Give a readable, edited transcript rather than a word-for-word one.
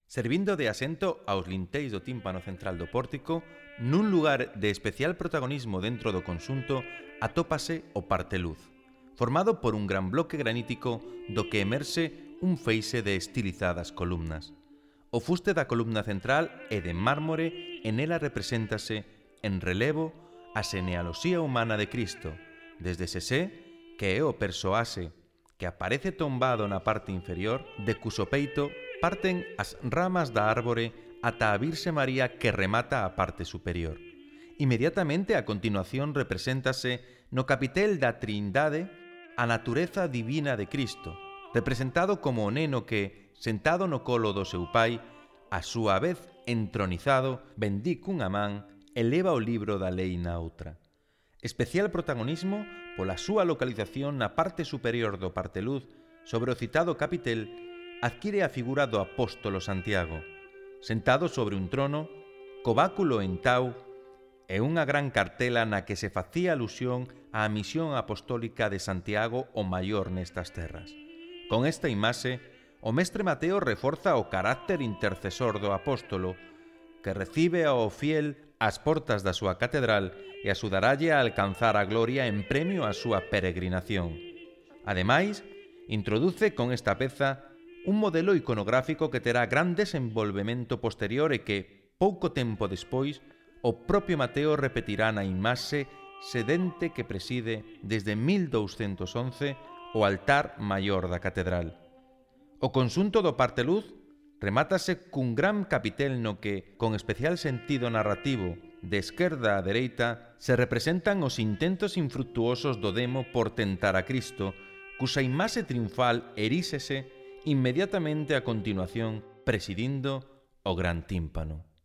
Servindo de asento aos linteis do tímpano central do pórtico, nun lugar de especial protagonismo dentro do conxunto, atópase o parteluz, formado por un gran bloque granítico do que emerxe un feixe de estilizadas columnas. O fuste da columna central é de mármore e nela represéntase, en relevo, a xenealoxía humana de Cristo, desde Xesé, que é o persoaxe que aparece tombado na parte inferior, de cuso peito parten as ramas da árbore ata a Virxe María que remata a parte superior. Inmediatamente a continuación represéntase no capitel da Trindade a natureza divina de Cristo, representado como o neno que, sentado no colo do seu pai, a súa vez entronizado, bendí cunha man, eleva o libro da lei na outra. Especial protagonismo pola súa localización na parte superior do parteluz sobre o citado capitel adquire a figura do apóstolo Santiago, sentado sobre un trono, co báculo en tau e unha gran cartela na que se facía alusión á misión apostólica de Santiago o maior nestas terras. Con esta imaxe, o mestre Mateo reforza o carácter intercesor do apóstolo, que recibe ao fiel ás portas da súa catedral e axudaralle a alcanzar a gloria en premio á súa peregrinación. Ademais, introduce con esta peza un modelo iconográfico que terá gran desenvolvemento posterior e que, pouco tempo despois, o propio Mateo repetirá na imaxe sedente que preside desde 1211 o altar maior da catedral. O conxunto do parteluz remátase cun gran capitel no que, con especial sentido narrativo, de esquerda a dereita, se representan os intentos infructuosos do demo por tentar a Cristo, cuxa imaxe triunfal eríxese inmediatamente a continuación presidindo o gran tímpano.